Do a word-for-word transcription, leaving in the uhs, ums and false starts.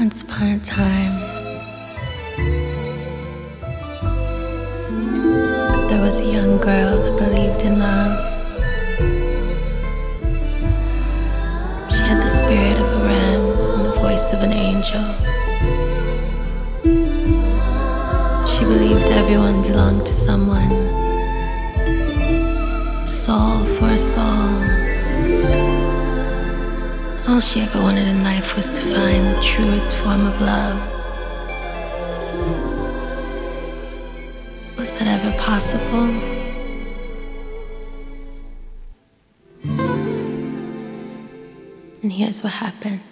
Once upon a time, there was a young girl that believed in love. She had the spirit of a ram and the voice of an angel. She believed everyone belonged to someone, soul for a soul. All she ever wanted in life was to find the truest form of love. Was that ever possible? And here's what happened.